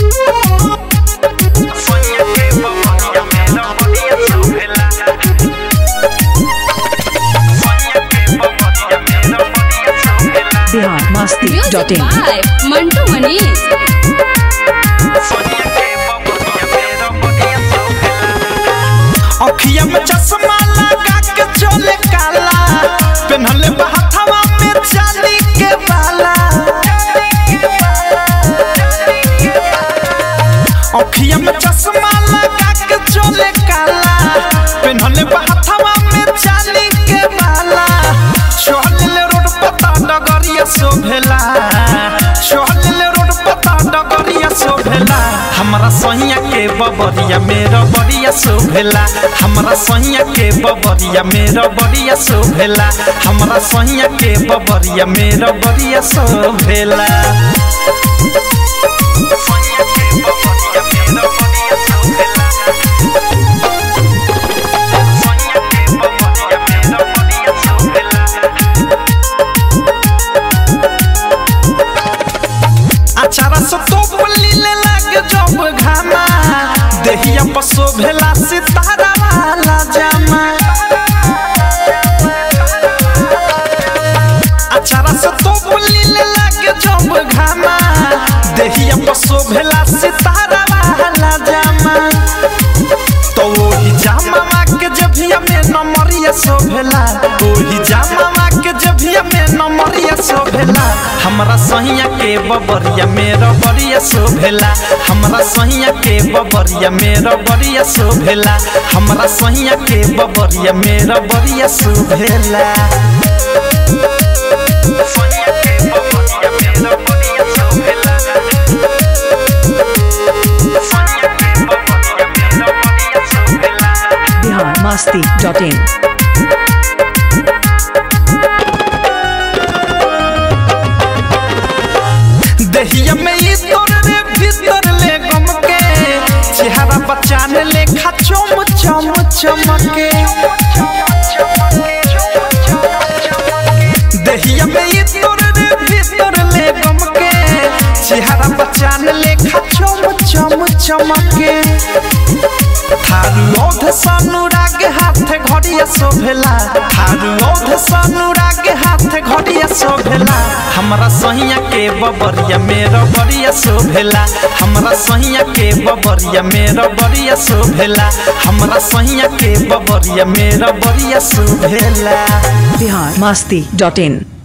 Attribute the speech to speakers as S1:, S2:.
S1: biharmasti.in
S2: Mantu Manish
S3: अखिया में चश्मा लगा के चले काला पहनले हथवा में चांदी के बाला अखिया में चश्मा लगा के चले काला पहनले हथवा में चांदी के बाला चले रोड पता डगरिया शोभेला चले रोड पता डगरिया शोभेला हमरा सहिया के बबरिया मेरा बड़िया शोभेला हमरा सहिया के बबरिया मेरा बड़िया शोभेला हमरा सहिया के बबरिया मेरा बड़िया शोभेला अचारा से तो लीले लागे जब घामा देहिया पर शोभेला सितारा वाला जामा अचारा से तो लीले लागे जब घामा देहिया पर शोभेला सितारा वाला जामा तो वही जामा के जभिया में नमरिया शोभेला वही जामा के जभिया में नमरिया शोभेला हमरा सहिया के बबरिया मेरा बड़िया शोभेला हमरा सहिया के बबरिया मेरा बड़िया शोभेला हमरा सहिया के बबरिया मेरा बड़िया शोभेला
S1: biharmasti.in
S3: दहिया में ई तोर रे भीतर ले गम के चेहरा बचान ले खा चम चम चमके दहिया में ई तोर रे भीतर ले गम के चेहरा बचान ले खा चम चम चमके थारू ओध सनुराग हाथ घड़िया शोभेला थारू ओध सनुराग हाथ घड़िया शोभेला हमरा सहिया के बबरिया मेरा बड़िया शोभेला हमरा सहिया के बबरिया मेरा बड़िया शोभेला हमरा सहिया के बबरिया मेरा बड़िया शोभेला
S1: biharmasti.in